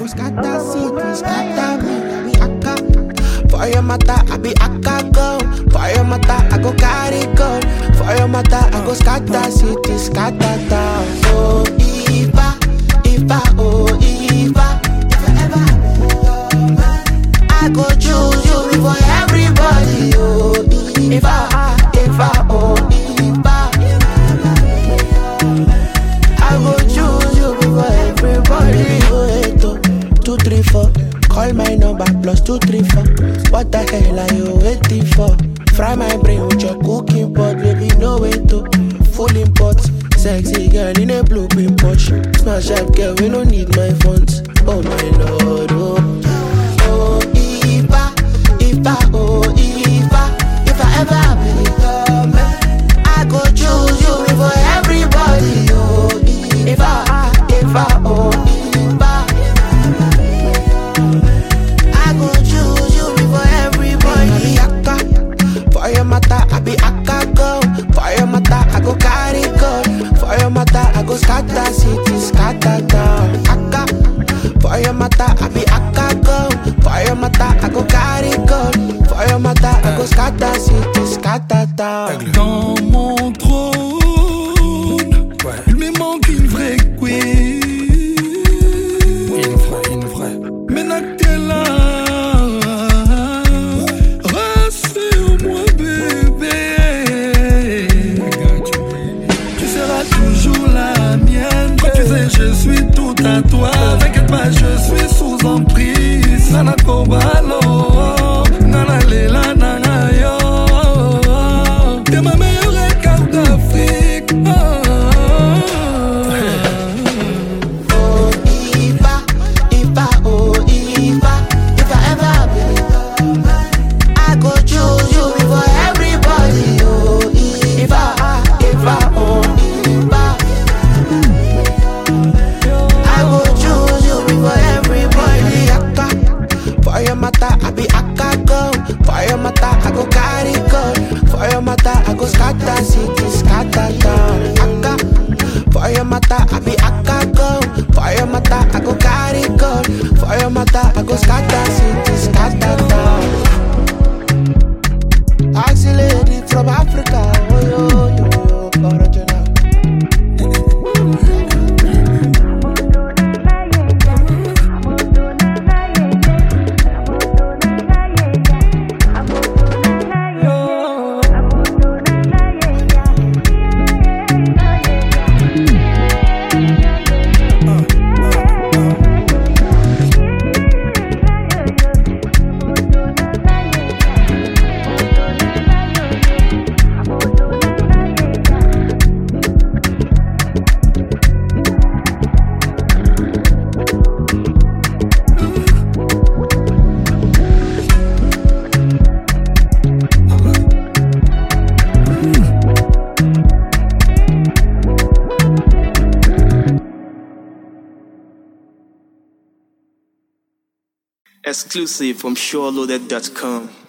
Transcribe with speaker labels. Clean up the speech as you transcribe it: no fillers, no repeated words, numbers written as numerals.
Speaker 1: scatter city, scatter me. I be akka. For your matter, I be akka go. For your matter, I go carry gold. For your matter, I go scatter city, scatter town. Oh, Ifa, oh, Ifa. If I ever have your man, I go choose you before everybody. Oh, Ifa, oh, Ifa. I go choose you before everybody. Oh, 2, 3, 4. Call my number plus 2, 3, 4. What the hell are you waiting for? Fry my brain with your cooking pot, baby, no way to. Full import, sexy girl in a blue pin pouch. Smash up girl, we don't need my funds. Oh my lord, oh. Oh, Ifa, oh, Ifa. If I ever be your man, I go choose you before everybody. Oh, Ifa, oh, Ifa. I go choose you before everybody. I be akka. For your matter, I be akka go. For your matter, I go carry gold. For your matter, I go scatter city, scatter town. Akka. For your matter, I be akka go. For your matter, I go carry gold. For your matter, I go scatter city, scatter town.
Speaker 2: Dans mon trône, il me manque une vraie queen. Une vraie. Maintenant que t'es là, rassure-moi bébé. Tu seras toujours la mienne. Quand tu sais je suis tout à toi. T'inquiète pas, je suis sous emprise. Nana Kobalo, Nana Lela, Nana Yo. T'es ma meilleure carte d'Afrique.
Speaker 1: I be akka go. For your matter, I go carry gold. For your matter, I go scatter city, scatter town. Akka. For your matter, I be akka go. For your matter, I go carry gold. For your matter, I go scatter city, scatter town. Axi lady from Africa, oh yo, original.
Speaker 3: Exclusive from SureLoaded.com.